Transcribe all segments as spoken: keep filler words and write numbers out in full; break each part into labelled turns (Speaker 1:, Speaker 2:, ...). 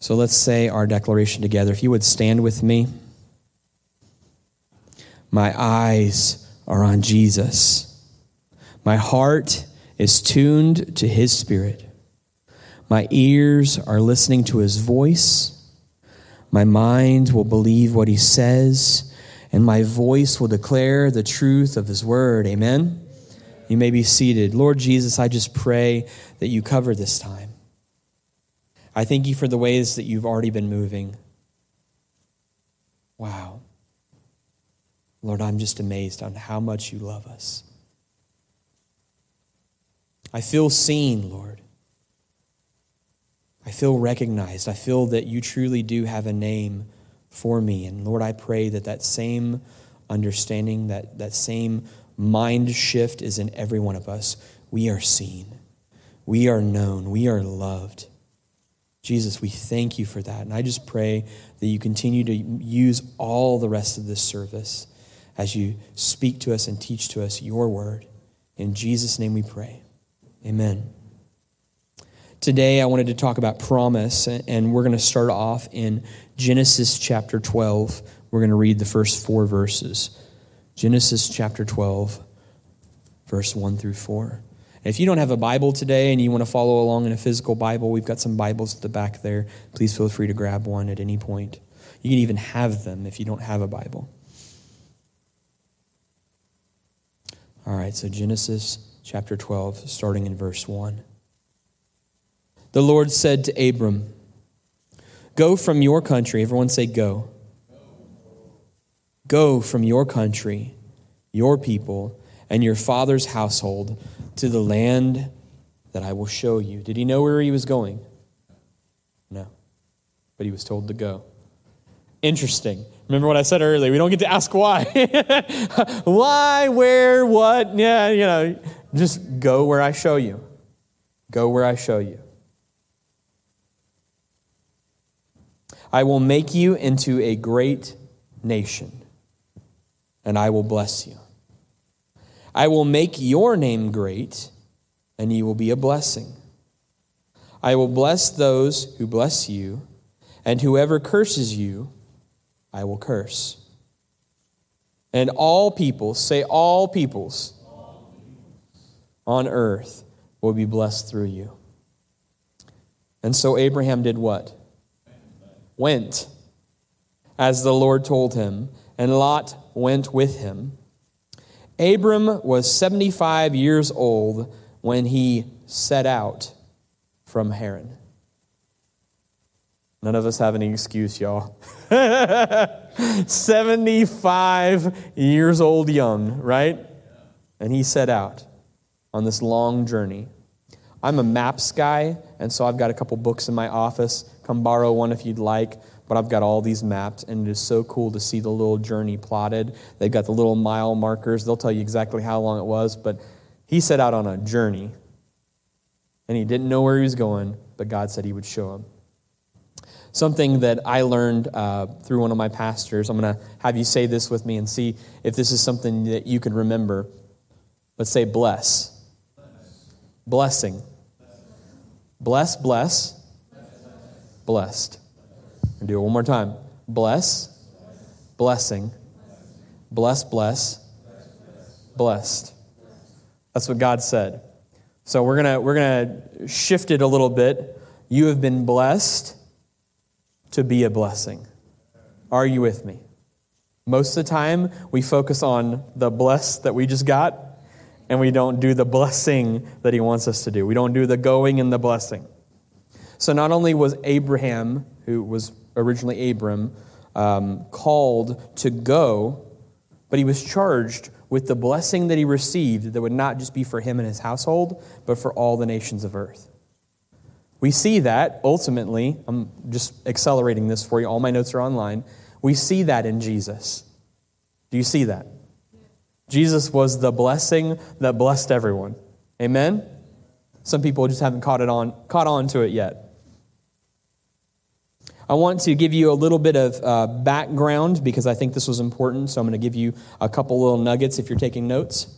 Speaker 1: So let's say our declaration together. If you would stand with me. My eyes are on Jesus. My heart is tuned to his spirit. My ears are listening to his voice. My mind will believe what he says, and my voice will declare the truth of his word. Amen? You may be seated. Lord Jesus, I just pray that you cover this time. I thank you for the ways that you've already been moving. Wow. Lord, I'm just amazed on how much you love us. I feel seen, Lord. I feel recognized. I feel that you truly do have a name for me. And Lord, I pray that that same understanding, that, that same mind shift is in every one of us. We are seen. We are known. We are loved. Jesus, we thank you for that. And I just pray that you continue to use all the rest of this service as you speak to us and teach to us your word. In Jesus' name we pray. Amen. Today I wanted to talk about promise, and we're going to start off in Genesis chapter twelve. We're going to read the first four verses. Genesis chapter twelve, verse one through four. If you don't have a Bible today and you want to follow along in a physical Bible, we've got some Bibles at the back there. Please feel free to grab one at any point. You can even have them if you don't have a Bible. All right, so Genesis chapter twelve, starting in verse one. The Lord said to Abram, "Go from your country." Everyone say go. Go from your country, your people, and your father's household to the land that I will show you. Did he know where he was going? No. But he was told to go. Interesting. Remember what I said earlier. We don't get to ask why. Why, where, what? Yeah, you know, just go where I show you. Go where I show you. I will make you into a great nation, and I will bless you. I will make your name great, and you will be a blessing. I will bless those who bless you, and whoever curses you, I will curse. And all peoples, say all peoples, on earth will be blessed through you. And so Abraham did what? Went, as the Lord told him, and Lot went with him. Abram was seventy-five years old when he set out from Haran. None of us have any excuse, y'all. seventy-five years old young, right? And he set out on this long journey. I'm a maps guy, and so I've got a couple books in my office. Come borrow one if you'd like. But I've got all these maps, and it is so cool to see the little journey plotted. They've got the little mile markers. They'll tell you exactly how long it was. But he set out on a journey, and he didn't know where he was going, but God said he would show him. Something that I learned uh, through one of my pastors, I'm going to have you say this with me and see if this is something that you can remember. Let's say bless. Blessing. Bless, bless. Blessed. And do it one more time. Bless, blessing, bless, bless, blessed. That's what God said. So we're gonna we're gonna shift it a little bit. You have been blessed to be a blessing. Are you with me? Most of the time, we focus on the bless that we just got, and we don't do the blessing that he wants us to do. We don't do the going and the blessing. So not only was Abraham, who was originally Abram, um, called to go, but he was charged with the blessing that he received that would not just be for him and his household, but for all the nations of earth. We see that, ultimately, I'm just accelerating this for you, all my notes are online, we see that in Jesus. Do you see that? Jesus was the blessing that blessed everyone. Amen? Some people just haven't caught it on, caught on to it yet. I want to give you a little bit of uh, background because I think this was important, so I'm going to give you a couple little nuggets if you're taking notes.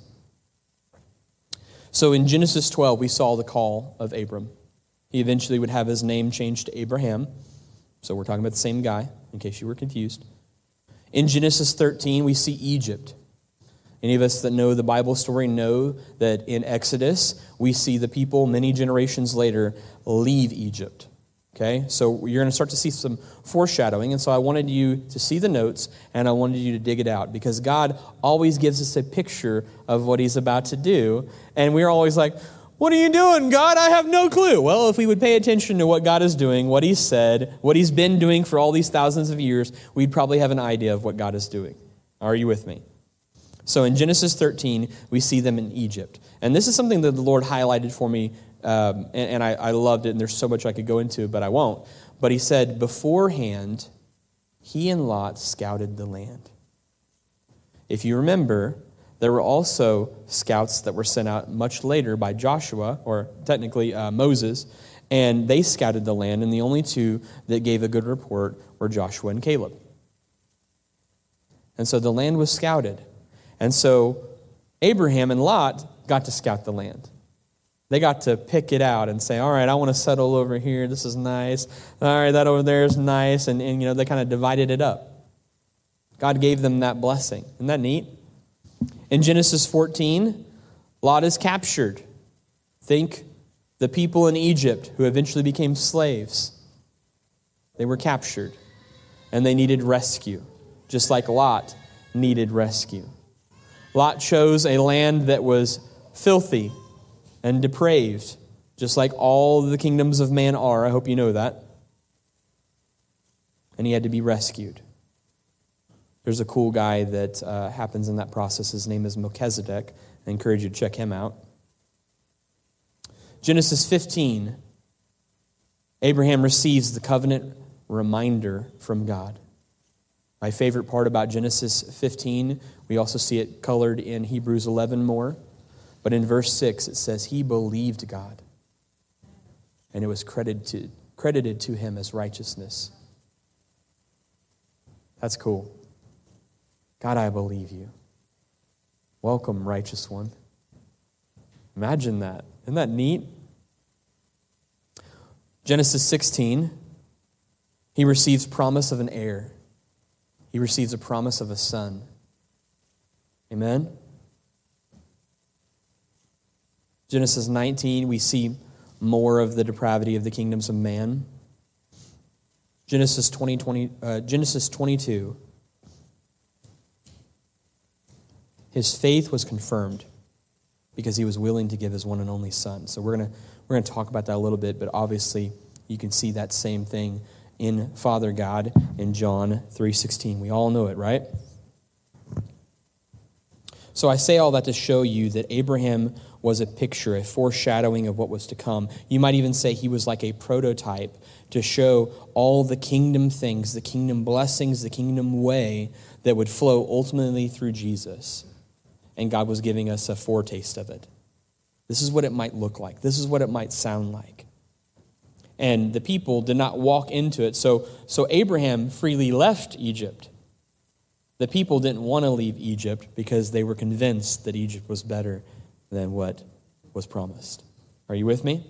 Speaker 1: So in Genesis twelve, we saw the call of Abram. He eventually would have his name changed to Abraham. So we're talking about the same guy, in case you were confused. In Genesis thirteen, we see Egypt. Any of us that know the Bible story know that in Exodus, we see the people many generations later leave Egypt. Okay, so you're going to start to see some foreshadowing, and so I wanted you to see the notes, and I wanted you to dig it out, because God always gives us a picture of what he's about to do, and we're always like, what are you doing, God? I have no clue. Well, if we would pay attention to what God is doing, what he's said, what he's been doing for all these thousands of years, we'd probably have an idea of what God is doing. Are you with me? So in Genesis thirteen, we see them in Egypt. And this is something that the Lord highlighted for me, um, and, and I, I loved it, and there's so much I could go into, but I won't. But he said, beforehand, he and Lot scouted the land. If you remember, there were also scouts that were sent out much later by Joshua, or technically uh, Moses, and they scouted the land, and the only two that gave a good report were Joshua and Caleb. And so the land was scouted. And so Abraham and Lot got to scout the land. They got to pick it out and say, all right, I want to settle over here. This is nice. All right, that over there is nice. And, and you know, they kind of divided it up. God gave them that blessing. Isn't that neat? In Genesis fourteen, Lot is captured. Think the people in Egypt who eventually became slaves. They were captured, and they needed rescue, just like Lot needed rescue. Lot chose a land that was filthy and depraved, just like all the kingdoms of man are. I hope you know that. And he had to be rescued. There's a cool guy that uh, happens in that process. His name is Melchizedek. I encourage you to check him out. Genesis fifteen, Abraham receives the covenant reminder from God. My favorite part about Genesis fifteen, we also see it colored in Hebrews eleven more. But in verse six, it says, he believed God, and it was credited to, credited to him as righteousness. That's cool. God, I believe you. Welcome, righteous one. Imagine that. Isn't that neat? Genesis sixteen, he receives promise of an heir. He receives a promise of a son. Amen? Genesis nineteen, we see more of the depravity of the kingdoms of man. Genesis twenty, twenty, uh, Genesis twenty-two, his faith was confirmed because he was willing to give his one and only son. So we're gonna we're gonna talk about that a little bit, but obviously you can see that same thing in Father God in John three sixteen. We all know it, right? So I say all that to show you that Abraham was a picture, a foreshadowing of what was to come. You might even say he was like a prototype to show all the kingdom things, the kingdom blessings, the kingdom way that would flow ultimately through Jesus. And God was giving us a foretaste of it. This is what it might look like. This is what it might sound like. And the people did not walk into it. So, so Abraham freely left Egypt. The people didn't want to leave Egypt because they were convinced that Egypt was better than what was promised. Are you with me?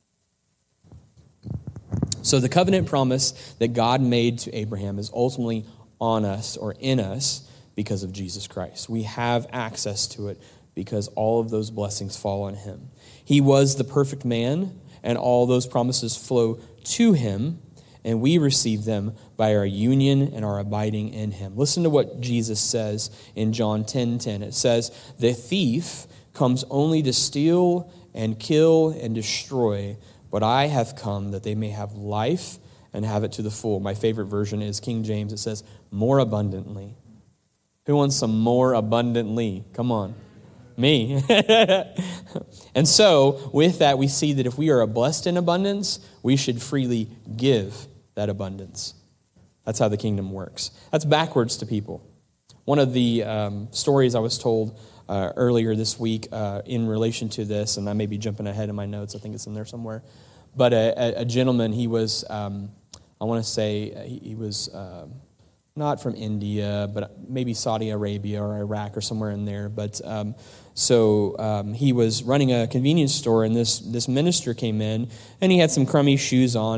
Speaker 1: So the covenant promise that God made to Abraham is ultimately on us or in us because of Jesus Christ. We have access to it because all of those blessings fall on him. He was the perfect man, and all those promises flow to him, and we receive them by our union and our abiding in him. Listen to what Jesus says in John ten ten. It says, the thief comes only to steal and kill and destroy, but I have come that they may have life and have it to the full. My favorite version is King James. It says, more abundantly. Who wants some more abundantly? Come on. Me. And so, with that, we see that if we are blessed in abundance, we should freely give that abundance. That's how the kingdom works. That's backwards to people. One of the um, stories I was told uh, earlier this week uh, in relation to this, and I may be jumping ahead in my notes, I think it's in there somewhere, but a, a gentleman, he was, um, I want to say, he, he was uh, not from India, but maybe Saudi Arabia or Iraq or somewhere in there, but um, so um, he was running a convenience store, and this this minister came in, and he had some crummy shoes on, and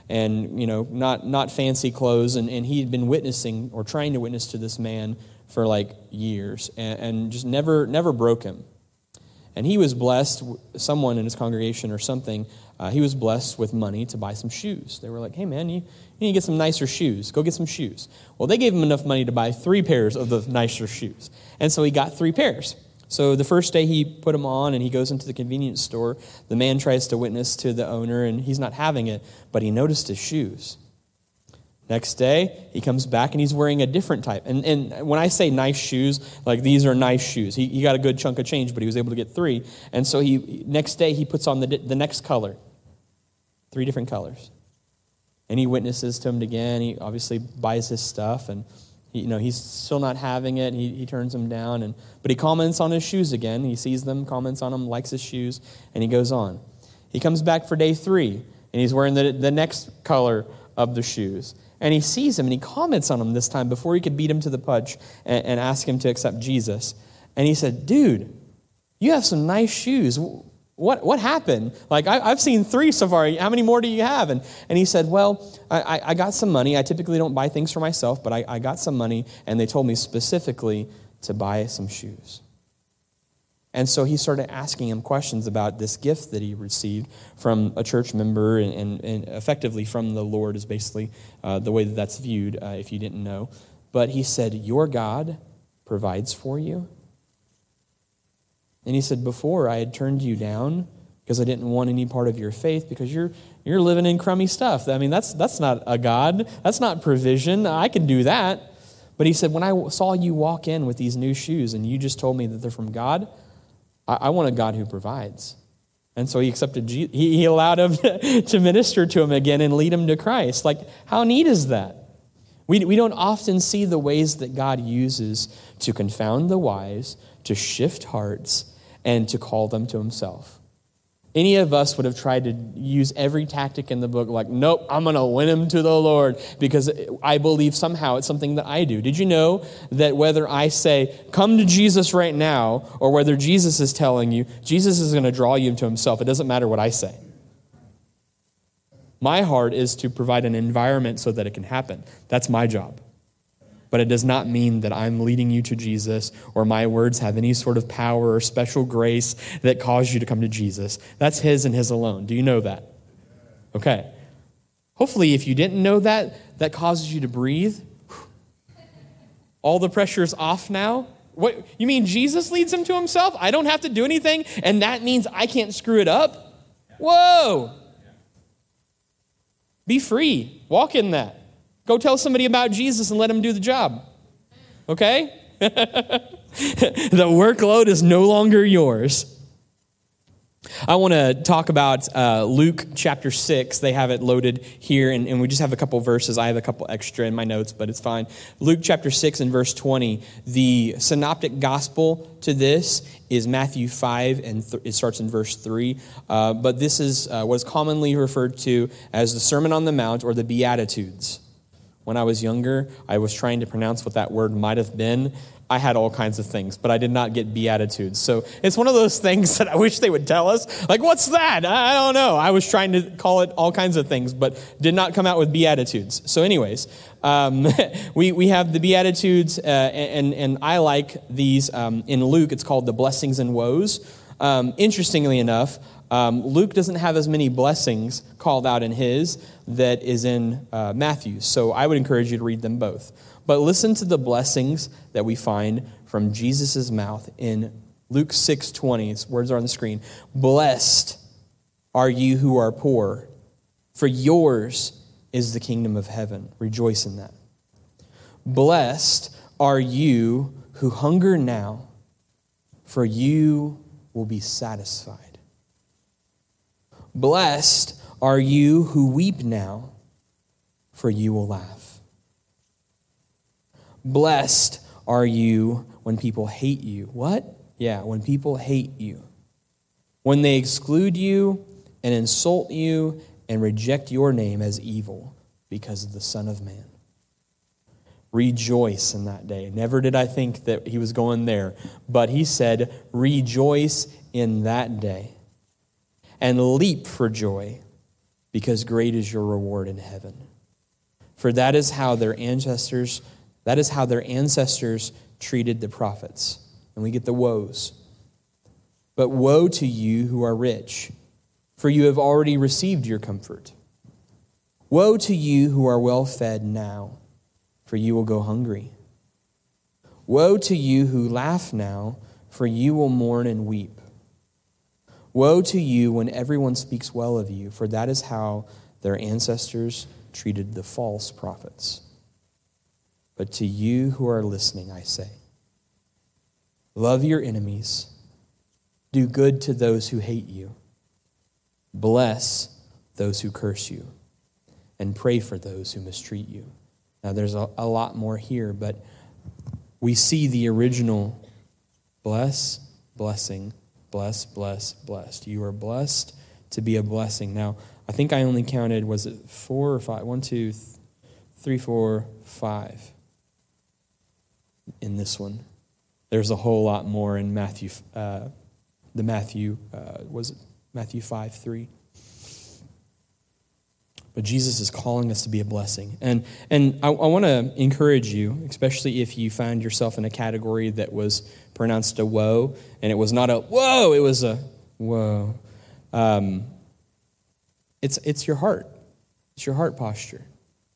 Speaker 1: and you know, not not fancy clothes, and, and he had been witnessing or trying to witness to this man for like years, and, and just never never broke him. And he was blessed, someone in his congregation or something, uh, he was blessed with money to buy some shoes. They were like, hey man, you, you need to get some nicer shoes. Go get some shoes. Well, they gave him enough money to buy three pairs of the nicer shoes. And so he got three pairs. So the first day he put them on and he goes into the convenience store. The man tries to witness to the owner and he's not having it, but he noticed his shoes. Next day, he comes back and he's wearing a different type. And, and when I say nice shoes, like these are nice shoes. He, he got a good chunk of change, but he was able to get three. And so he next day, he puts on the, the next color. Three different colors. And he witnesses to him again. He obviously buys his stuff. And he, you know he's still not having it. He, he turns them down. And But he comments on his shoes again. He sees them, comments on them, likes his shoes, and he goes on. He comes back for day three, and he's wearing the, the next color of the shoes. And he sees him and he comments on him this time before he could beat him to the punch and, and ask him to accept Jesus. And he said, dude, you have some nice shoes. What what happened? Like, I, I've seen three so far. How many more do you have? And and he said, well, I, I got some money. I typically don't buy things for myself, but I, I got some money, and they told me specifically to buy some shoes. And so he started asking him questions about this gift that he received from a church member, and, and, and effectively from the Lord is basically uh, the way that that's viewed, uh, if you didn't know. But he said, your God provides for you? And he said, before I had turned you down because I didn't want any part of your faith because you're you're living in crummy stuff. I mean, that's that's not a God. That's not provision. I can do that. But he said, when I saw you walk in with these new shoes and you just told me that they're from God, I want a God who provides. And so he accepted, Jesus. He, he allowed him to minister to him again and lead him to Christ. Like, how neat is that? We, we don't often see the ways that God uses to confound the wise, to shift hearts, and to call them to himself. Any of us would have tried to use every tactic in the book, like, nope, I'm going to win him to the Lord because I believe somehow it's something that I do. Did you know that whether I say, come to Jesus right now, or whether Jesus is telling you, Jesus is going to draw you to himself? It doesn't matter what I say. My heart is to provide an environment so that it can happen. That's my job. But it does not mean that I'm leading you to Jesus or my words have any sort of power or special grace that cause you to come to Jesus. That's his and his alone. Do you know that? Okay. Hopefully, if you didn't know that, that causes you to breathe. All the pressure is off now. What, you mean Jesus leads him to himself? I don't have to do anything, and that means I can't screw it up? Whoa. Be free. Walk in that. Go tell somebody about Jesus and let him do the job. Okay? The workload is no longer yours. I want to talk about uh, Luke chapter six. They have it loaded here, and, and we just have a couple verses. I have a couple extra in my notes, but it's fine. Luke chapter six and verse twenty. The synoptic gospel to this is Matthew five, and th- it starts in verse three. Uh, but this is uh, what is commonly referred to as the Sermon on the Mount or the Beatitudes. When I was younger, I was trying to pronounce what that word might have been. I had all kinds of things, but I did not get Beatitudes. So it's one of those things that I wish they would tell us. Like, what's that? I don't know. I was trying to call it all kinds of things, but did not come out with Beatitudes. So anyways, um, we, we have the Beatitudes, uh, and, and I like these. Um, in Luke, it's called the blessings and woes. Um, interestingly enough, Um, Luke doesn't have as many blessings called out in his that is in uh, Matthew. So I would encourage you to read them both. But listen to the blessings that we find from Jesus' mouth in Luke six twenty. Its words are on the screen. Blessed are you who are poor, for yours is the kingdom of heaven. Rejoice in that. Blessed are you who hunger now, for you will be satisfied. Blessed are you who weep now, for you will laugh. Blessed are you when people hate you. What? Yeah, when people hate you. When they exclude you and insult you and reject your name as evil because of the Son of Man. Rejoice in that day. Never did I think that he was going there, but he said, rejoice in that day. And leap for joy, because great is your reward in heaven. For that is how their ancestors, that is how their ancestors treated the prophets. And we get the woes. But woe to you who are rich, for you have already received your comfort. Woe to you who are well fed now, for you will go hungry. Woe to you who laugh now, for you will mourn and weep. Woe to you when everyone speaks well of you, for that is how their ancestors treated the false prophets. But to you who are listening, I say, love your enemies, do good to those who hate you, bless those who curse you, and pray for those who mistreat you. Now there's a, a lot more here, but we see the original bless, blessing, bless, bless, blessed. You are blessed to be a blessing. Now, I think I only counted, was it four or five? One, two, th- three, four, five in this one. There's a whole lot more in Matthew, uh, the Matthew, uh, was it Matthew five, three? But Jesus is calling us to be a blessing. And and I, I want to encourage you, especially if you found yourself in a category that was pronounced a woe, and it was not a whoa, it was a whoa. Um, it's it's your heart. It's your heart posture.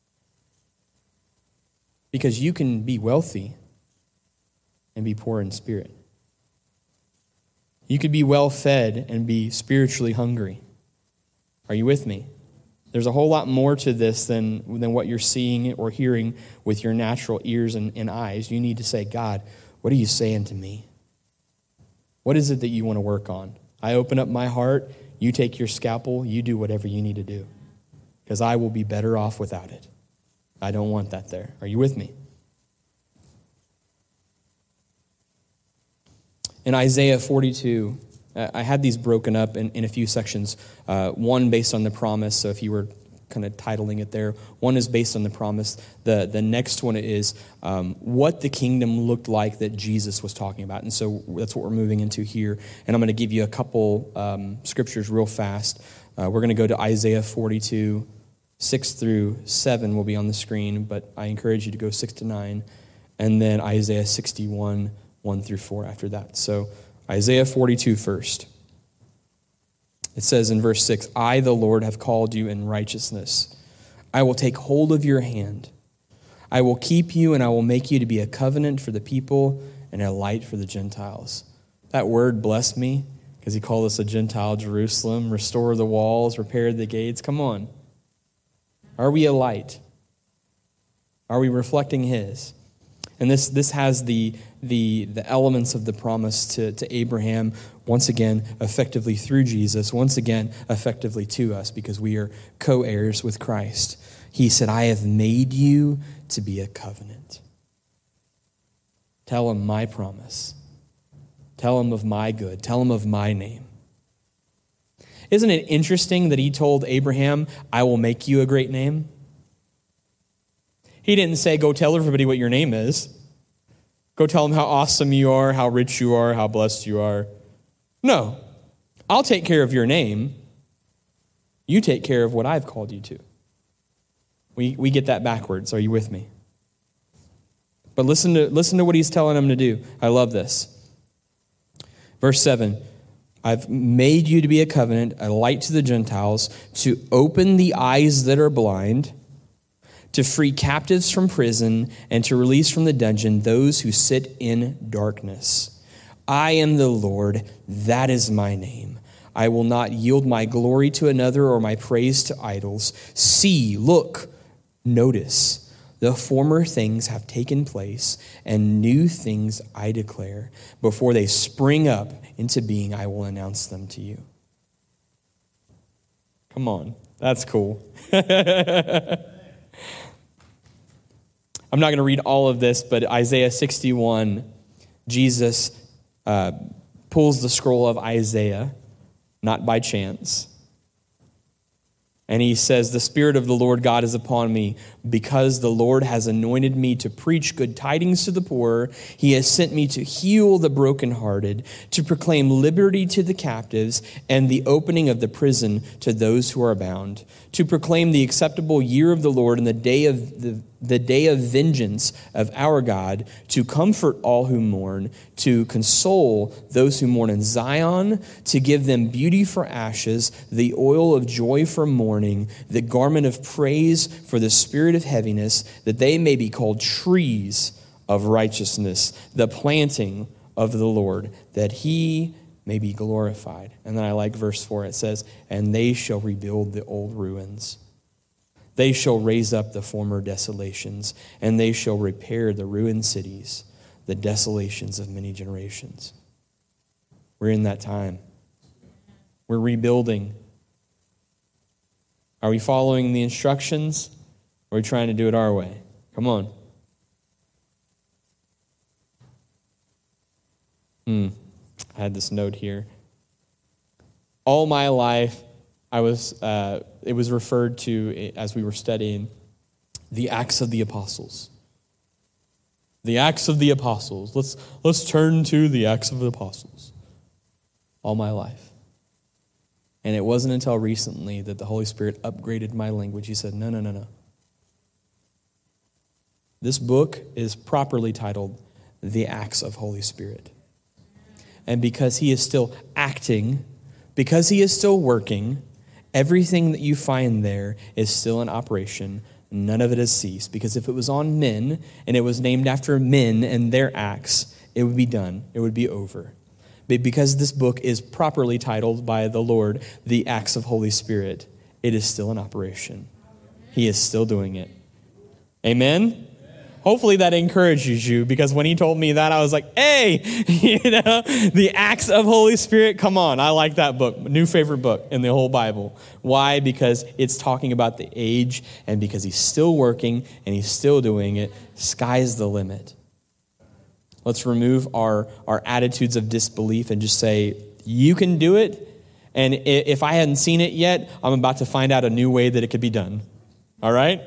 Speaker 1: Because you can be wealthy and be poor in spirit. You could be well fed and be spiritually hungry. Are you with me? There's a whole lot more to this than, than what you're seeing or hearing with your natural ears and, and eyes. You need to say, God, what are you saying to me? What is it that you want to work on? I open up my heart. You take your scalpel. You do whatever you need to do. Because I will be better off without it. I don't want that there. Are you with me? In Isaiah forty-two, I had these broken up in, in a few sections. Uh, one based on the promise, so if you were kind of titling it there. One is based on the promise. The, the next one is um, what the kingdom looked like that Jesus was talking about. And so that's what we're moving into here. And I'm going to give you a couple um, scriptures real fast. Uh, we're going to go to Isaiah forty-two, six through seven will be on the screen, but I encourage you to go six to nine. And then Isaiah sixty-one, one through four after that. So Isaiah forty-two first. It says in verse six, I, the Lord, have called you in righteousness. I will take hold of your hand. I will keep you, and I will make you to be a covenant for the people and a light for the Gentiles. That word blessed me because he called us a Gentile Jerusalem, restore the walls, repair the gates. Come on. Are we a light? Are we reflecting his? And this this has the the the elements of the promise to, to Abraham, once again, effectively through Jesus, once again, effectively to us, because we are co-heirs with Christ. He said, I have made you to be a covenant. Tell him my promise. Tell him of my good. Tell him of my name. Isn't it interesting that he told Abraham, I will make you a great name? He didn't say, go tell everybody what your name is. Go tell them how awesome you are, how rich you are, how blessed you are. No. I'll take care of your name. You take care of what I've called you to. We we get that backwards. Are you with me? But listen to, listen to what he's telling them to do. I love this. Verse seven. I've made you to be a covenant, a light to the Gentiles, to open the eyes that are blind, to free captives from prison, and to release from the dungeon those who sit in darkness. I am the Lord, that is my name. I will not yield my glory to another or my praise to idols. See, look, notice, the former things have taken place, and new things I declare. Before they spring up into being, I will announce them to you. Come on, that's cool. I'm not going to read all of this, but Isaiah sixty-one, Jesus uh, pulls the scroll of Isaiah, not by chance. And he says, the Spirit of the Lord God is upon me, because the Lord has anointed me to preach good tidings to the poor. He has sent me to heal the brokenhearted, to proclaim liberty to the captives, and the opening of the prison to those who are bound, to proclaim the acceptable year of the Lord and the day of the, the day of vengeance of our God, to comfort all who mourn, to console those who mourn in Zion, to give them beauty for ashes, the oil of joy for mourning, the garment of praise for the spirit of heaviness, that they may be called trees of righteousness, the planting of the Lord, that he may be glorified. And then I like verse four. It says, and they shall rebuild the old ruins. They shall raise up the former desolations, and they shall repair the ruined cities, the desolations of many generations. We're in that time. We're rebuilding. Are we following the instructions, or are we trying to do it our way? Come on. Hmm. I had this note here. All my life, I was. Uh, it was referred to, as we were studying, the Acts of the Apostles. The Acts of the Apostles. Let's let's turn to the Acts of the Apostles. All my life. And it wasn't until recently that the Holy Spirit upgraded my language. He said, no, no, no, no. This book is properly titled The Acts of Holy Spirit. And because he is still acting, because he is still working, everything that you find there is still in operation. None of it has ceased. Because if it was on men, and it was named after men and their acts, it would be done. It would be over. But because this book is properly titled by the Lord, The Acts of Holy Spirit, it is still in operation. He is still doing it. Amen? Hopefully that encourages you, because when he told me that, I was like, hey, you know, the Acts of Holy Spirit, come on. I like that book. New favorite book in the whole Bible. Why? Because it's talking about the age, and because he's still working and he's still doing it. Sky's the limit. Let's remove our, our attitudes of disbelief and just say, you can do it. And if I hadn't seen it yet, I'm about to find out a new way that it could be done. All right?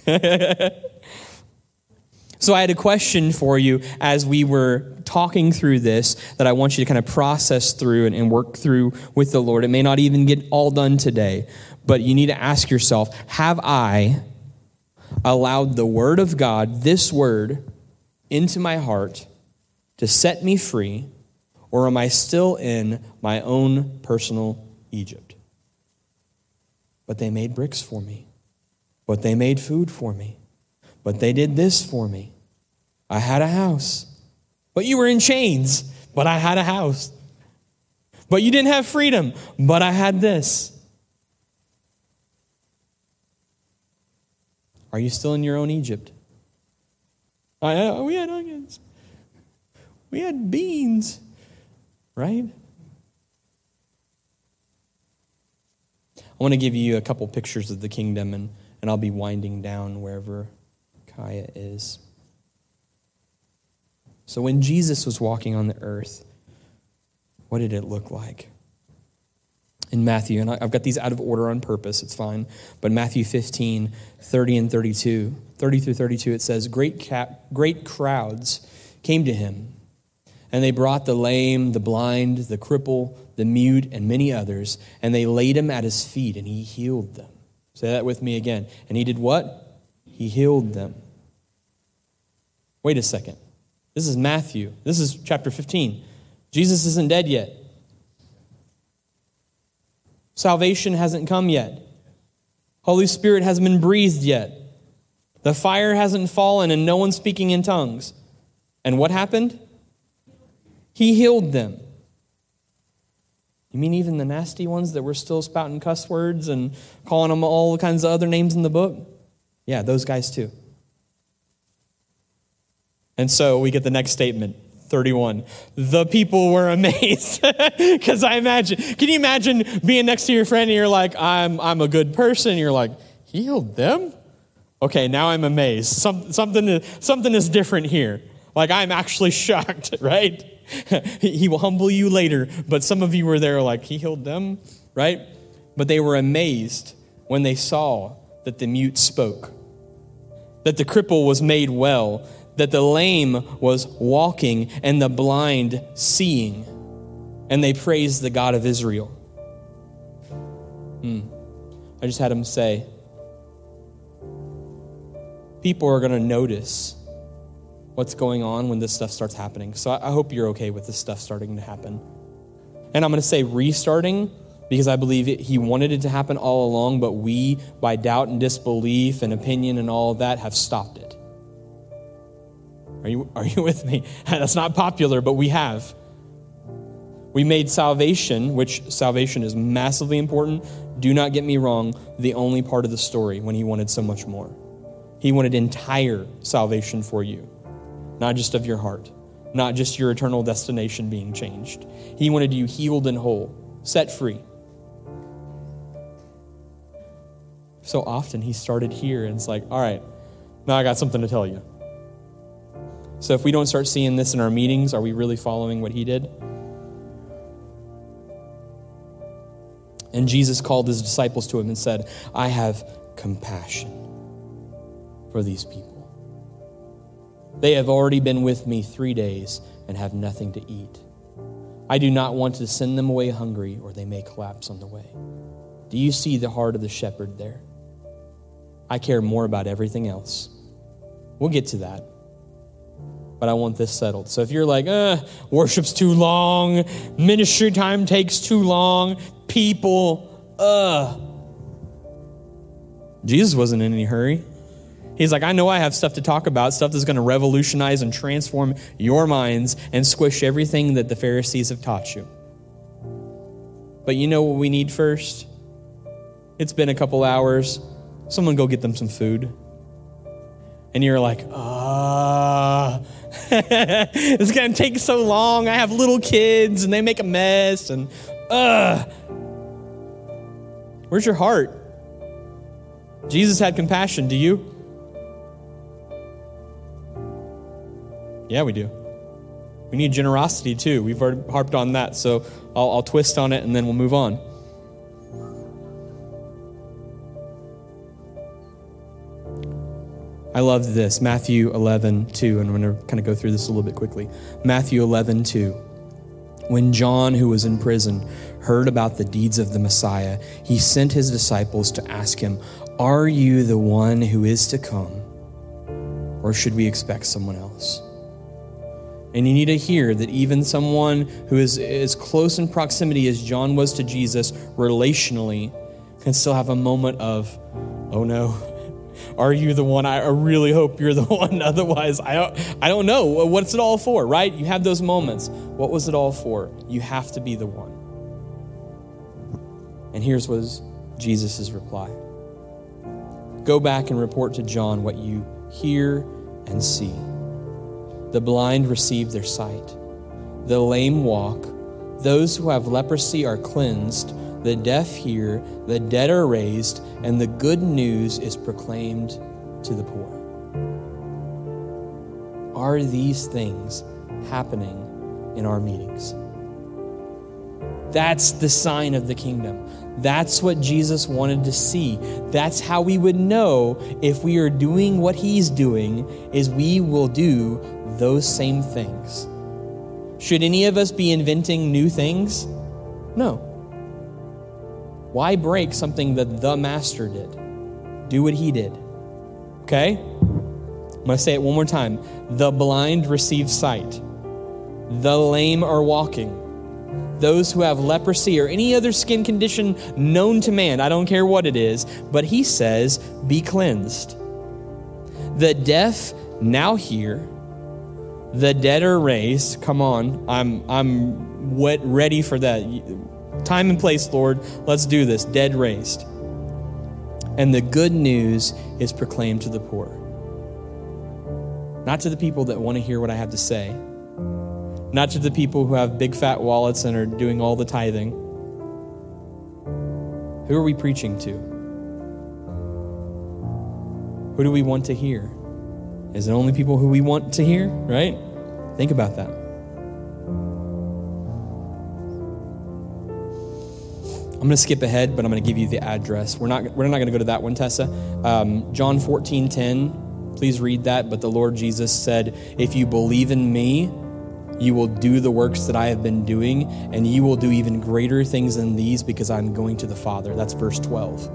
Speaker 1: So I had a question for you as we were talking through this that I want you to kind of process through and, and work through with the Lord. It may not even get all done today, but you need to ask yourself, have I allowed the word of God, this word, into my heart to set me free, or am I still in my own personal Egypt? But they made bricks for me. But they made food for me. But they did this for me. I had a house. But you were in chains. But I had a house. But you didn't have freedom. But I had this. Are you still in your own Egypt? I, uh, we had onions. We had beans. Right? I want to give you a couple pictures of the kingdom, and, and I'll be winding down wherever Kaya is. So when Jesus was walking on the earth, what did it look like? In Matthew, and I've got these out of order on purpose, it's fine, but Matthew fifteen, thirty and thirty-two, thirty through thirty-two, it says, Great, cap, great crowds came to him, and they brought the lame, the blind, the cripple, the mute, and many others, and they laid him at his feet, and he healed them. Say that with me again. And he did what? He healed them. Wait a second. This is Matthew. This is chapter fifteen. Jesus isn't dead yet. Salvation hasn't come yet. Holy Spirit hasn't been breathed yet. The fire hasn't fallen and no one's speaking in tongues. And what happened? He healed them. You mean even the nasty ones that were still spouting cuss words and calling them all kinds of other names in the book? Yeah, those guys too. And so we get the next statement, thirty-one. The people were amazed. Because I imagine, can you imagine being next to your friend and you're like, I'm I'm a good person. And you're like, he healed them? Okay, now I'm amazed. Some, something, is, something is different here. Like I'm actually shocked, right? He will humble you later. But some of you were there like, he healed them, right? But they were amazed when they saw that the mute spoke, that the cripple was made well, that the lame was walking, and the blind seeing. And they praised the God of Israel. Hmm. I just had him say, people are going to notice what's going on when this stuff starts happening. So I hope you're okay with this stuff starting to happen. And I'm going to say restarting because I believe it, he wanted it to happen all along, but we, by doubt and disbelief and opinion and all of that, have stopped it. Are you, are you with me? That's not popular, but we have. We made salvation, which salvation is massively important. Do not get me wrong, the only part of the story when he wanted so much more. He wanted entire salvation for you, not just of your heart, not just your eternal destination being changed. He wanted you healed and whole, set free. So often he started here and it's like, all right, now I got something to tell you. So if we don't start seeing this in our meetings, are we really following what he did? And Jesus called his disciples to him and said, I have compassion for these people. They have already been with me three days and have nothing to eat. I do not want to send them away hungry or they may collapse on the way. Do you see the heart of the shepherd there? I care more about everything else. We'll get to that. But I want this settled. So if you're like, uh, worship's too long, ministry time takes too long, people, uh. Jesus wasn't in any hurry. He's like, I know I have stuff to talk about, stuff that's going to revolutionize and transform your minds and squish everything that the Pharisees have taught you. But you know what we need first? It's been a couple hours. Someone go get them some food. And you're like, ah, it's going to take so long. I have little kids and they make a mess and, uh. Where's your heart? Jesus had compassion. Do you? Yeah, we do. We need generosity too. We've already harped on that, so I'll, I'll twist on it and then we'll move on. I love this, Matthew eleven two, and I'm going to kind of go through this a little bit quickly. Matthew eleven two. When John, who was in prison, heard about the deeds of the Messiah, he sent his disciples to ask him, are you the one who is to come, or should we expect someone else? And you need to hear that even someone who is as close in proximity as John was to Jesus relationally can still have a moment of, oh no, are you the one? I really hope you're the one. Otherwise, I don't, I don't know. What's it all for, right? You have those moments. What was it all for? You have to be the one. And here's was Jesus' reply. Go back and report to John what you hear and see. The blind receive their sight. The lame walk. Those who have leprosy are cleansed. The deaf hear. The dead are raised. And the good news is proclaimed to the poor. Are these things happening in our meetings? That's the sign of the kingdom. That's what Jesus wanted to see. That's how we would know if we are doing what he's doing, is we will do those same things. Should any of us be inventing new things? No. Why break something that the master did? Do what he did. Okay? I'm going to say it one more time. The blind receive sight. The lame are walking. Those who have leprosy or any other skin condition known to man, I don't care what it is, but he says, be cleansed. The deaf now hear. The dead are raised. Come on, I'm I'm wet, ready for that. Time and place, Lord. Let's do this. Dead raised. And the good news is proclaimed to the poor. Not to the people that want to hear what I have to say. Not to the people who have big fat wallets and are doing all the tithing. Who are we preaching to? Who do we want to hear? Is it only people who we want to hear, right? Think about that. I'm going to skip ahead, but I'm going to give you the address. We're not we're not going to go to that one, Tessa. Um, John fourteen ten, please read that. But the Lord Jesus said, if you believe in me, you will do the works that I have been doing, and you will do even greater things than these because I'm going to the Father. That's verse twelve.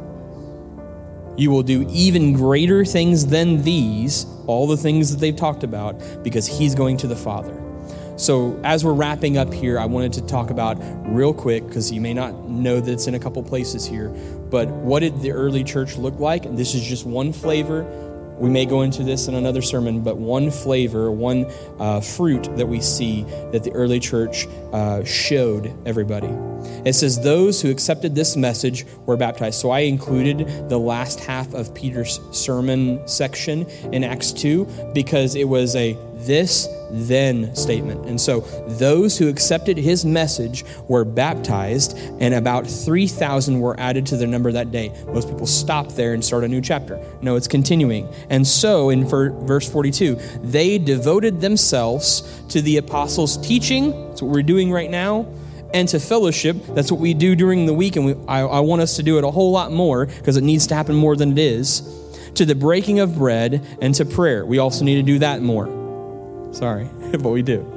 Speaker 1: You will do even greater things than these, all the things that they've talked about, because he's going to the Father. So as we're wrapping up here, I wanted to talk about real quick, because you may not know that it's in a couple places here, but what did the early church look like? And this is just one flavor. We may go into this in another sermon, but one flavor, one uh, fruit that we see that the early church uh, showed everybody. It says, those who accepted this message were baptized. So I included the last half of Peter's sermon section in Acts two because it was a this, then statement. And so those who accepted his message were baptized, and about three thousand were added to their number that day. Most people stop there and start a new chapter. No, it's continuing. And so in verse forty-two, they devoted themselves to the apostles' teaching. That's what we're doing right now. And to fellowship. That's what we do during the week. And we, I, I want us to do it a whole lot more because it needs to happen more than it is. To the breaking of bread and to prayer. We also need to do that more. Sorry, but we do.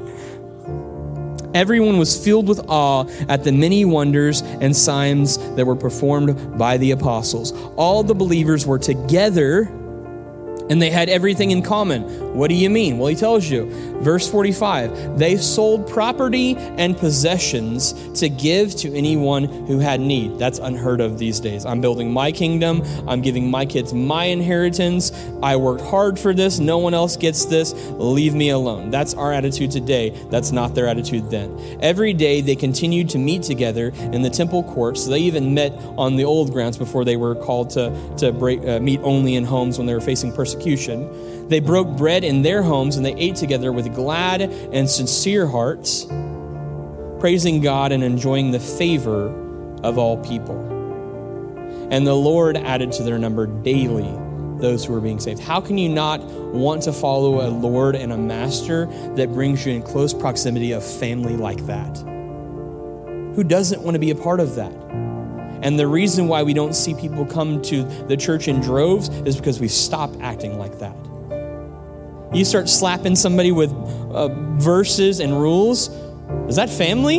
Speaker 1: Everyone was filled with awe at the many wonders and signs that were performed by the apostles. All the believers were together and they had everything in common. What do you mean? Well, he tells you. Verse forty-five, they sold property and possessions to give to anyone who had need. That's unheard of these days. I'm building my kingdom. I'm giving my kids my inheritance. I worked hard for this. No one else gets this. Leave me alone. That's our attitude today. That's not their attitude then. Every day they continued to meet together in the temple courts. They even met on the old grounds before they were called to, to break, uh, meet only in homes when they were facing persecution. They broke bread in their homes and they ate together with glad and sincere hearts, praising God and enjoying the favor of all people. And the Lord added to their number daily those who were being saved. How can you not want to follow a Lord and a master that brings you in close proximity of family like that? Who doesn't want to be a part of that? And the reason why we don't see people come to the church in droves is because we stop acting like that. You start slapping somebody with uh, verses and rules. Is that family?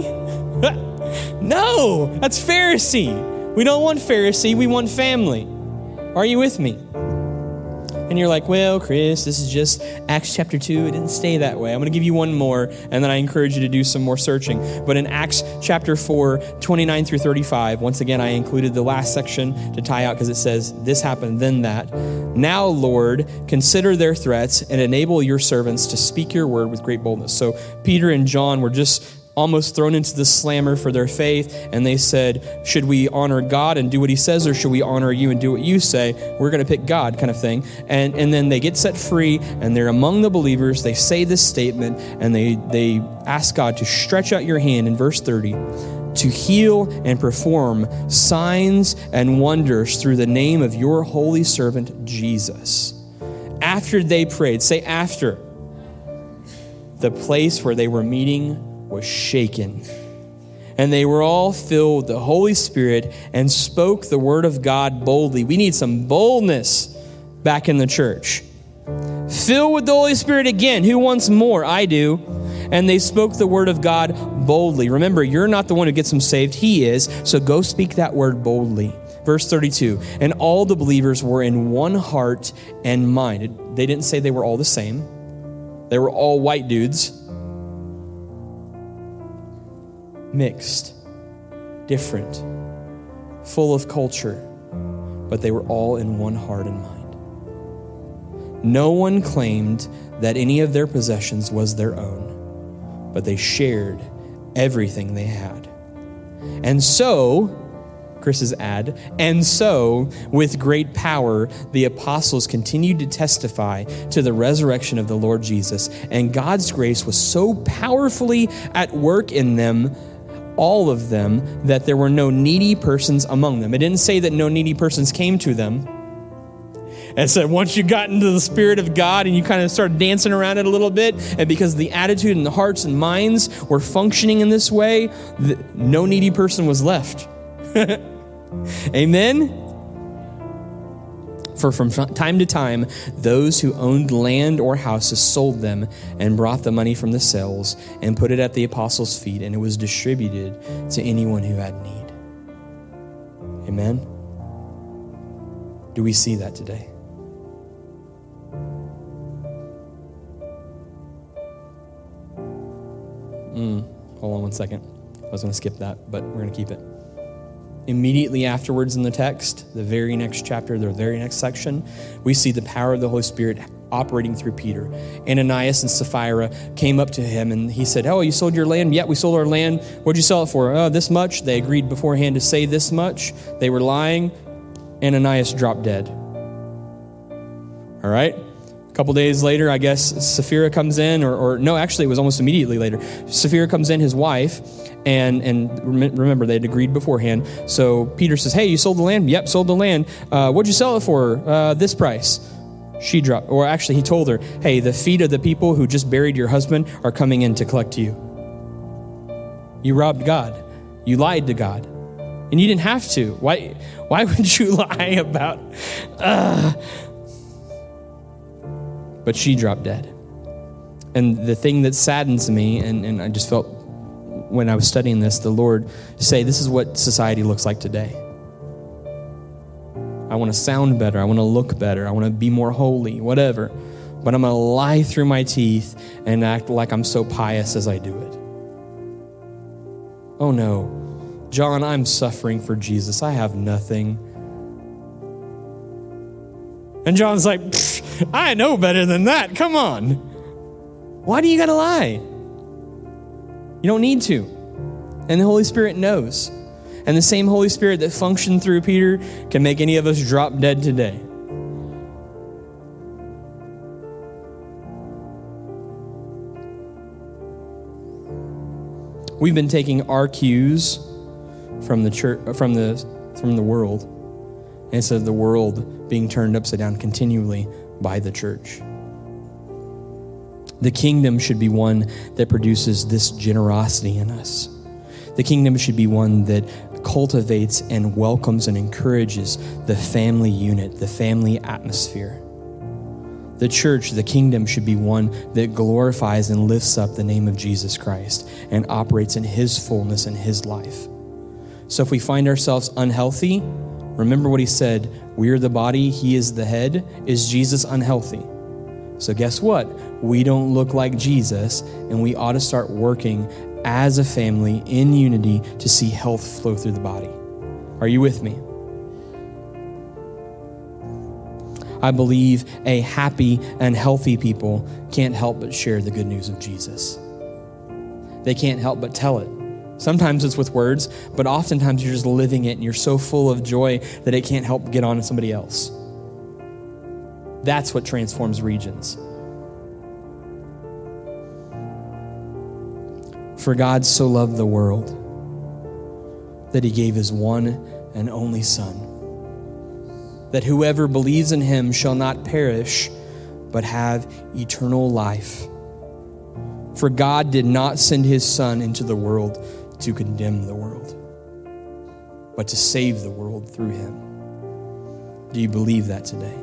Speaker 1: No, that's Pharisee. We don't want Pharisee, we want family. Are you with me? And you're like, well, Chris, this is just Acts chapter two. It didn't stay that way. I'm going to give you one more, and then I encourage you to do some more searching. But in Acts chapter four, twenty-nine through thirty-five, once again, I included the last section to tie out because it says, this happened, then that. Now, Lord, consider their threats and enable your servants to speak your word with great boldness. So Peter and John were just almost thrown into the slammer for their faith, and they said, should we honor God and do what he says, or should we honor you and do what you say? We're going to pick God, kind of thing. And and then they get set free, and they're among the believers. They say this statement, and they, they ask God to stretch out your hand in verse thirty, to heal and perform signs and wonders through the name of your holy servant, Jesus. After they prayed, say after, the place where they were meeting was shaken. And they were all filled with the Holy Spirit and spoke the word of God boldly. We need some boldness back in the church. Filled with the Holy Spirit again. Who wants more? I do. And they spoke the word of God boldly. Remember, you're not the one who gets them saved. He is. So go speak that word boldly. Verse thirty-two, and all the believers were in one heart and mind. They didn't say they were all the same. They were all white dudes. Mixed, different, full of culture, but they were all in one heart and mind. No one claimed that any of their possessions was their own, but they shared everything they had. And so, Chris's ad, and so, with great power, the apostles continued to testify to the resurrection of the Lord Jesus, and God's grace was so powerfully at work in them, all of them, that there were no needy persons among them. It didn't say that no needy persons came to them. It said once you got into the Spirit of God and you kind of started dancing around it a little bit, and because the attitude and the hearts and minds were functioning in this way, no needy person was left. Amen? For from time to time, those who owned land or houses sold them and brought the money from the sales and put it at the apostles' feet, and it was distributed to anyone who had need. Amen? Do we see that today? Mm, hold on one second. I was going to skip that, but we're going to keep it. Immediately afterwards in the text, the very next chapter, the very next section, we see the power of the Holy Spirit operating through Peter. Ananias and Sapphira came up to him and he said, oh, you sold your land? Yeah, we sold our land. What'd you sell it for? Oh, this much. They agreed beforehand to say this much. They were lying. Ananias dropped dead. All right. A couple days later, I guess, Sapphira comes in, or, or no, actually, it was almost immediately later. Sapphira comes in, his wife, and and remember, they'd agreed beforehand. So Peter says, hey, you sold the land? Yep, sold the land. Uh, what'd you sell it for? Uh, this price. She dropped, or actually, he told her, hey, the feet of the people who just buried your husband are coming in to collect you. You robbed God. You lied to God. And you didn't have to. Why, why would you lie about... Uh, But she dropped dead. And the thing that saddens me, and, and I just felt when I was studying this, the Lord say, this is what society looks like today. I want to sound better. I want to look better. I want to be more holy, whatever. But I'm going to lie through my teeth and act like I'm so pious as I do it. Oh no, John, I'm suffering for Jesus. I have nothing. And John's like, I know better than that. Come on. Why do you got to lie? You don't need to. And the Holy Spirit knows. And the same Holy Spirit that functioned through Peter can make any of us drop dead today. We've been taking our cues from the church, from the from the world, instead of the world being turned upside down continually by the church. The kingdom should be one that produces this generosity in us. The kingdom should be one that cultivates and welcomes and encourages the family unit, the family atmosphere. The church, the kingdom, should be one that glorifies and lifts up the name of Jesus Christ and operates in his fullness and his life. So if we find ourselves unhealthy, remember what he said, we are the body, he is the head. Is Jesus unhealthy? So guess what? We don't look like Jesus, and we ought to start working as a family in unity to see health flow through the body. Are you with me? I believe a happy and healthy people can't help but share the good news of Jesus. They can't help but tell it. Sometimes it's with words, but oftentimes you're just living it and you're so full of joy that it can't help get on to somebody else. That's what transforms regions. For God so loved the world that he gave his one and only Son, that whoever believes in him shall not perish, but have eternal life. For God did not send his Son into the world to condemn the world, but to save the world through him. Do you believe that today?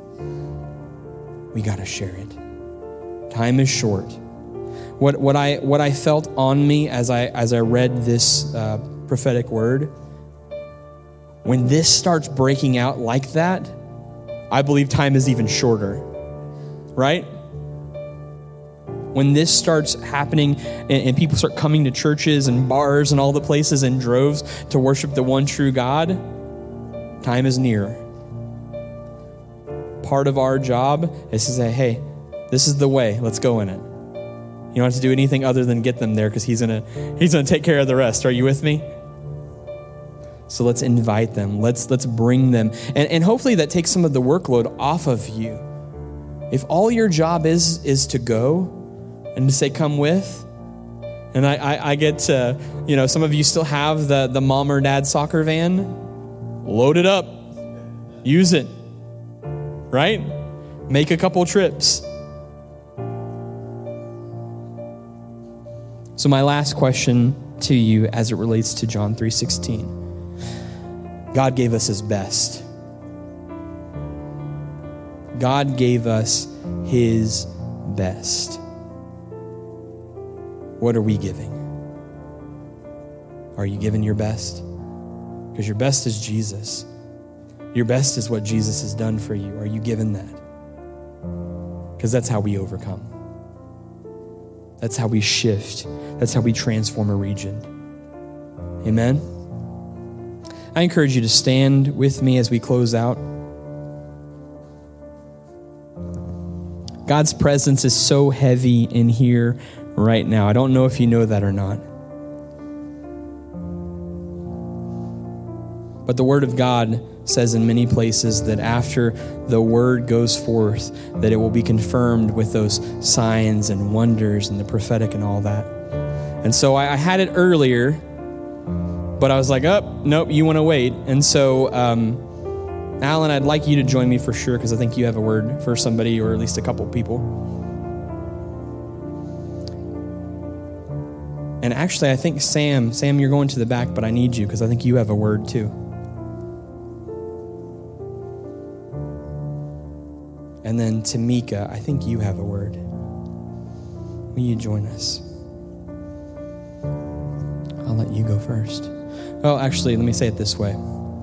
Speaker 1: We got to share it. Time is short. What what I what I felt on me as I as I read this uh, prophetic word, when this starts breaking out like that, I believe time is even shorter, right? When this starts happening and, and people start coming to churches and bars and all the places in droves to worship the one true God, time is near. Part of our job is to say, hey, this is the way, let's go in it. You don't have to do anything other than get them there because he's gonna he's gonna take care of the rest. Are you with me? So let's invite them. Let's let's bring them. And, and hopefully that takes some of the workload off of you. If all your job is is to go and to say, come with, and I, I, I get to, you know, some of you still have the, the mom or dad soccer van. Load it up. Use it. Right? Make a couple trips. So my last question to you as it relates to John three sixteen. God gave us his best. God gave us his best. What are we giving? Are you giving your best? Because your best is Jesus. Your best is what Jesus has done for you. Are you giving that? Because that's how we overcome. That's how we shift. That's how we transform a region. Amen? I encourage you to stand with me as we close out. God's presence is so heavy in here right now. I don't know if you know that or not. But the Word of God says in many places that after the Word goes forth, that it will be confirmed with those signs and wonders and the prophetic and all that. And so I, I had it earlier, but I was like, oh, nope, you want to wait. And so, um, Alan, I'd like you to join me for sure, because I think you have a word for somebody, or at least a couple people. And actually, I think Sam, Sam, you're going to the back, but I need you, because I think you have a word too. And then Tamika, I think you have a word. Will you join us? I'll let you go first. Oh, actually, let me say it this way.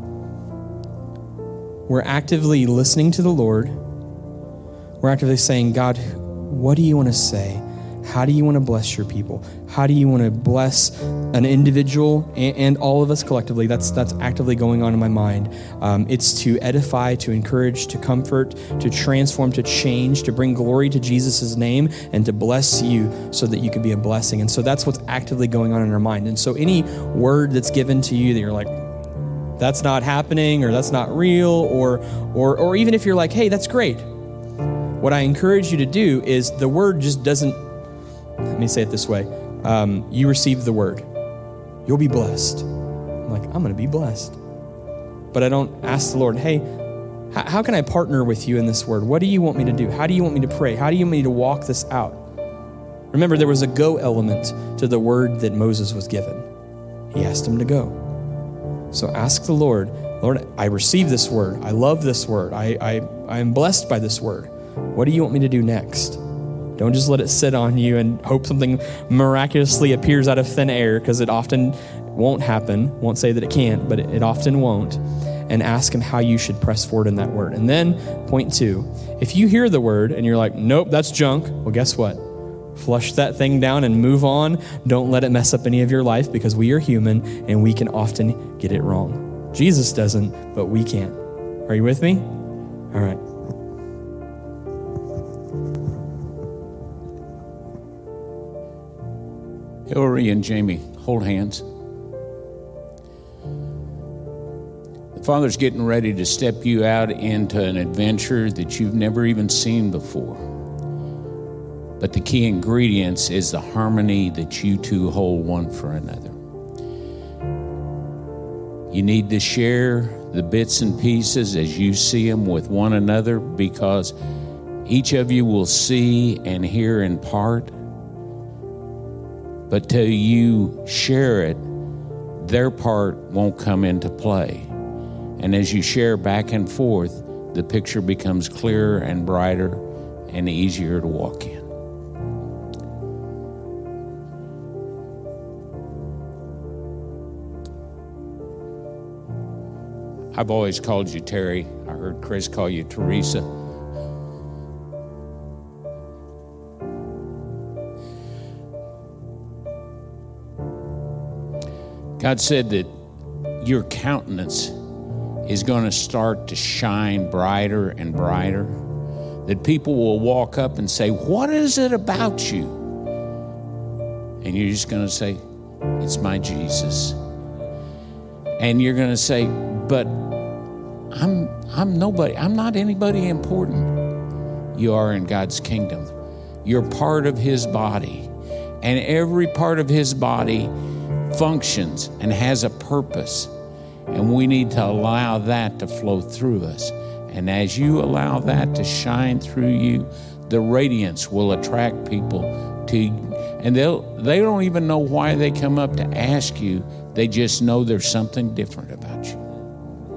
Speaker 1: We're actively listening to the Lord. We're actively saying, God, what do you want to say? How do you want to bless your people? How do you want to bless an individual and, and all of us collectively? That's that's actively going on in my mind. Um, it's to edify, to encourage, to comfort, to transform, to change, to bring glory to Jesus' name, and to bless you so that you can be a blessing. And so that's what's actively going on in our mind. And so any word that's given to you that you're like, that's not happening, or that's not real, or or or even if you're like, hey, that's great. What I encourage you to do is, the word just doesn't, let me say it this way. Um, you receive the word. You'll be blessed. I'm like, I'm going to be blessed. But I don't ask the Lord, hey, h- how can I partner with you in this word? What do you want me to do? How do you want me to pray? How do you want me to walk this out? Remember, there was a go element to the word that Moses was given. He asked him to go. So ask the Lord, Lord, I receive this word. I love this word. I, I, I am blessed by this word. What do you want me to do next? Don't just let it sit on you and hope something miraculously appears out of thin air, because it often won't happen. Won't say that it can't, but it, it often won't. And ask him how you should press forward in that word. And then point two, if you hear the word and you're like, nope, that's junk. Well, guess what? Flush that thing down and move on. Don't let it mess up any of your life, because we are human and we can often get it wrong. Jesus doesn't, but we can't. Are you with me? All right.
Speaker 2: Hillary and Jamie, hold hands. The Father's getting ready to step you out into an adventure that you've never even seen before. But the key ingredients is the harmony that you two hold one for another. You need to share the bits and pieces as you see them with one another, because each of you will see and hear in part. But till you share it, their part won't come into play. And as you share back and forth, the picture becomes clearer and brighter and easier to walk in. I've always called you Terry. I heard Chris call you Teresa. God said that your countenance is going to start to shine brighter and brighter, that people will walk up and say, what is it about you? And you're just going to say, it's my Jesus. And you're going to say, but I'm I'm nobody. I'm not anybody important. You are in God's kingdom. You're part of his body. And every part of his body functions and has a purpose. And we need to allow that to flow through us. And as you allow that to shine through you, the radiance will attract people to you. And they'll they don't even know why they come up to ask you. They just know there's something different about you.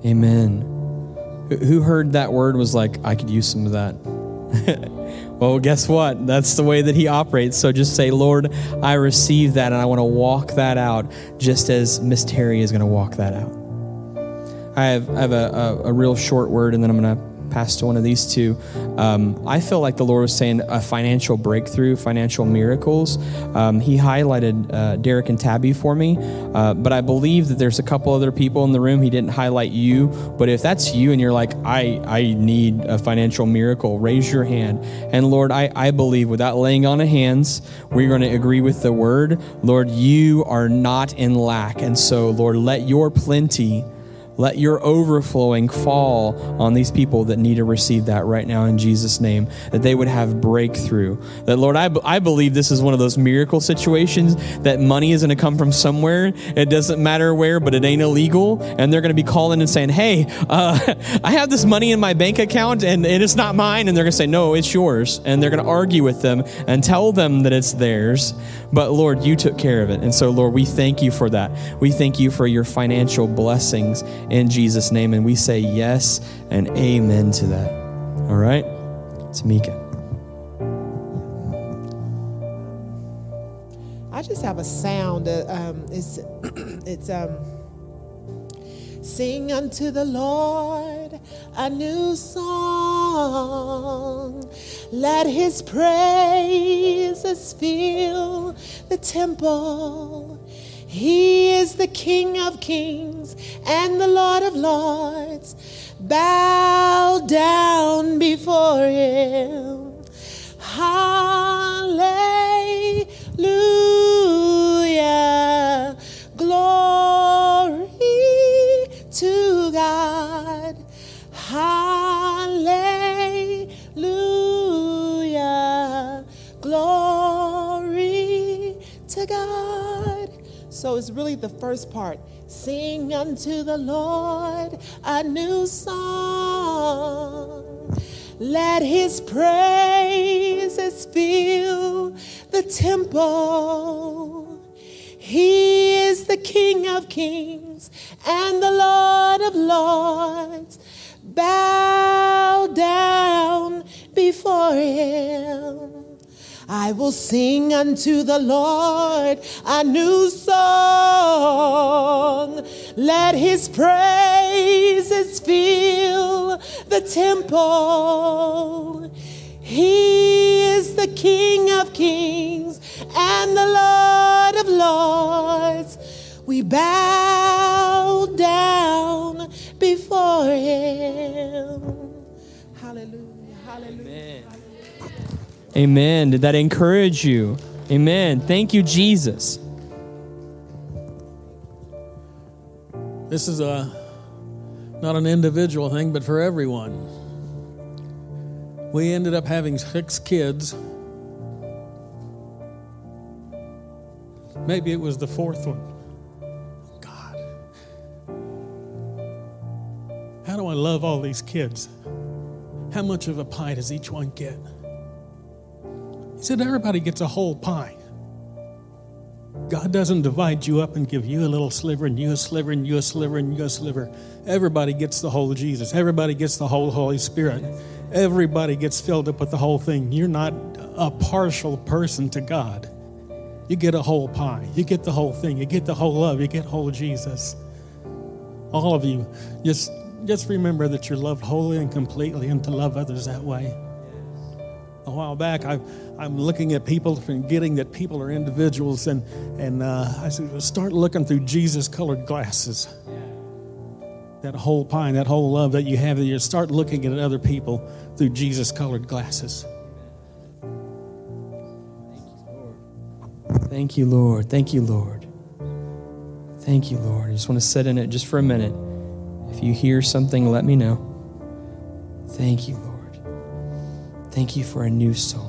Speaker 1: Amen. Who heard that word was like, I could use some of that? Well, guess what? That's the way that he operates. So just say, Lord, I receive that, and I want to walk that out just as Miss Terry is going to walk that out. I have, I have a, a, a real short word, and then I'm going to pass to one of these two. Um, I feel like the Lord was saying a financial breakthrough, financial miracles. Um, he highlighted uh, Derek and Tabby for me, uh, but I believe that there's a couple other people in the room. He didn't highlight you, but if that's you and you're like, I, I need a financial miracle, raise your hand. And Lord, I, I believe without laying on of hands, we're going to agree with the word. Lord, you are not in lack. And so, Lord, let your plenty, let your overflowing fall on these people that need to receive that right now in Jesus' name, that they would have breakthrough. That, Lord, I, I believe this is one of those miracle situations that money is going to come from somewhere. It doesn't matter where, but it ain't illegal. And they're going to be calling and saying, hey, uh, I have this money in my bank account and it is not mine. And they're going to say, no, it's yours. And they're going to argue with them and tell them that it's theirs. But Lord, you took care of it. And so, Lord, we thank you for that. We thank you for your financial blessings in Jesus' name. And we say yes and amen to that. All right? Tamika.
Speaker 3: I just have a sound. Uh, um, it's, it's um, sing unto the Lord a new song. Let his praises fill the temple. He is the King of kings and the Lord of lords. Bow down before him. Hallelujah. Glory to God. Hallelujah. Glory to God. So it's really the first part. Sing unto the Lord a new song. Let his praises fill the temple. He is the King of kings and the Lord of lords. Bow down before him. I will sing unto the Lord a new song. Let his praises fill the temple. He is the King of kings and the Lord of lords. We bow down before him. Hallelujah. Hallelujah.
Speaker 1: Amen. Amen. Did that encourage you? Amen. Thank you, Jesus.
Speaker 4: This is a not an individual thing, but for everyone. We ended up having six kids. Maybe it was the fourth one. God. How do I love all these kids? How much of a pie does each one get? He said, everybody gets a whole pie. God doesn't divide you up and give you a little sliver and you a sliver and you a sliver and you a sliver. Everybody gets the whole Jesus. Everybody gets the whole Holy Spirit. Everybody gets filled up with the whole thing. You're not a partial person to God. You get a whole pie. You get the whole thing. You get the whole love. You get whole Jesus. All of you, just, just remember that you're loved wholly and completely and to love others that way. A while back, I, I'm looking at people and getting that people are individuals, and and uh, I said, start looking through Jesus-colored glasses. That whole pie, that whole love that you have, you start looking at other people through Jesus-colored glasses.
Speaker 1: Thank you, Lord. Thank you, Lord. Thank you, Lord. I just want to sit in it just for a minute. If you hear something, let me know. Thank you, Lord. Thank you for a new song.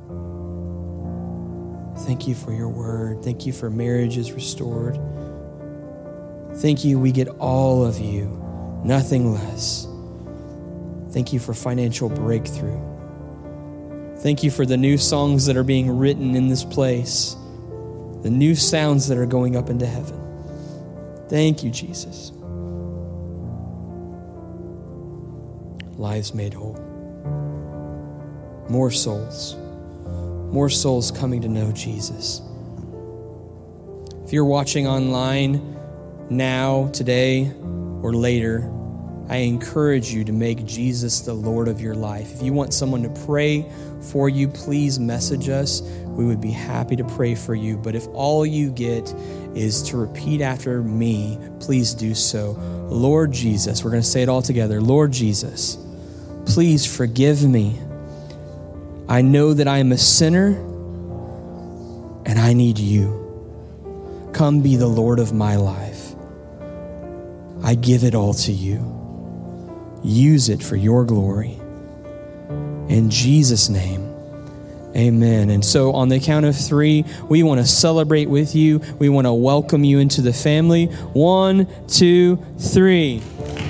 Speaker 1: Thank you for your word. Thank you for marriages restored. Thank you, we get all of you, nothing less. Thank you for financial breakthrough. Thank you for the new songs that are being written in this place, the new sounds that are going up into heaven. Thank you, Jesus.
Speaker 5: lives made whole. More souls. More souls coming to know Jesus. If you're watching online now, today, or later, I encourage you to make Jesus the Lord of your life. If you want someone to pray for you, please message us. We would be happy to pray for you. But if all you get is to repeat after me, please do so. Lord Jesus, we're going to say it all together. Lord Jesus, please forgive me. I know that I am a sinner and I need you. Come be the Lord of my life. I give it all to you. Use it for your glory. In Jesus' name, amen. And so on the count of three, we want to celebrate with you. We want to welcome you into the family. One, two, three.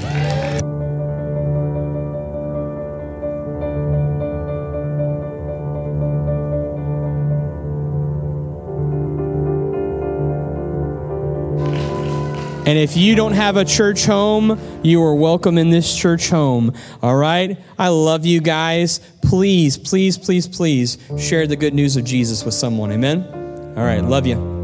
Speaker 5: And if you don't have a church home, you are welcome in this church home. All right? I love you guys. Please, please, please, please share the good news of Jesus with someone. Amen? All right. Love you.